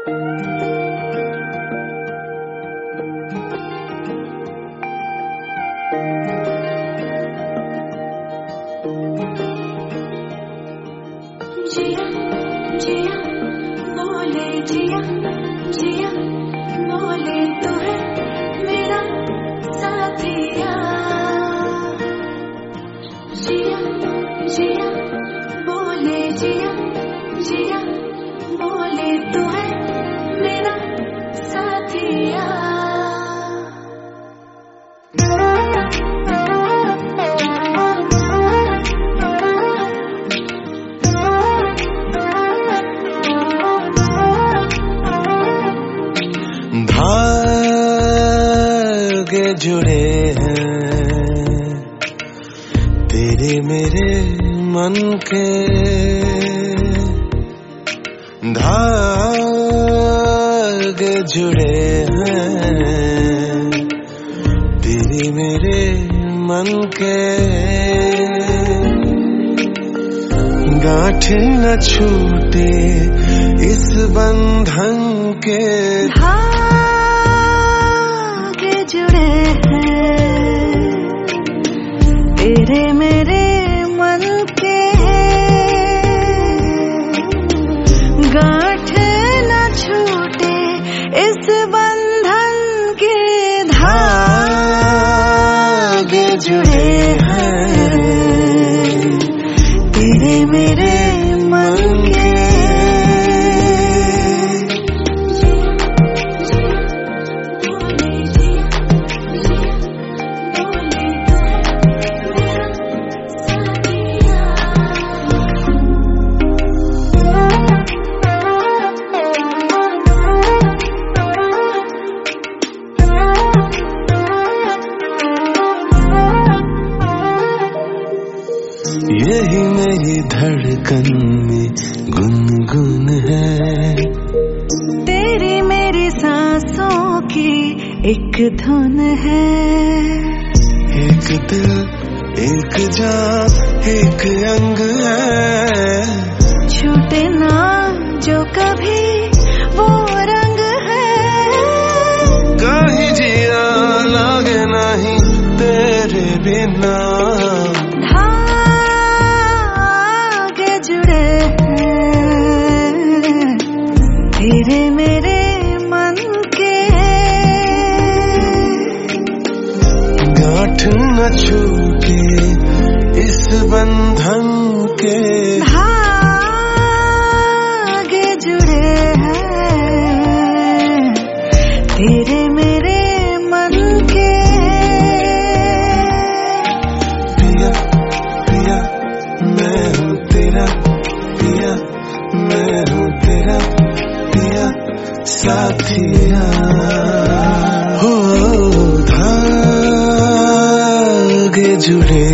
जिया जिया बोले जिया जिया बोले तू है मेरा साथिया। जिया जिया बोले जिया जिया बोले तू है मेरा साथिया। धागे जुड़े हैं तेरे मेरे मन के, धागे जुड़े हैं तेरे मेरे मन के। गांठ न छूटे इस बंधन के, धागे जुड़े हैं तेरे मेरे मन के। गांठ न छूटे इस बंधन के, धागे जुड़े हैं तेरे मेरे मन के। यही मेरी धड़कन में गुनगुन है, तेरी मेरी सांसों की एक धुन है। एक दिल एक जान एक अंग है, छूटे ना जो कभी वो रंग है। कहीं जिया लागे नहीं तेरे बिना, तेरे मेरे मन के। गांठ न छूटे इस बंधन के, धागे जुड़े हैं तेरे मेरे मन के। पिया पिया मैं हूँ तेरा, पिया मैं हूँ तेरा पिया साथिया। हो धागे जुड़े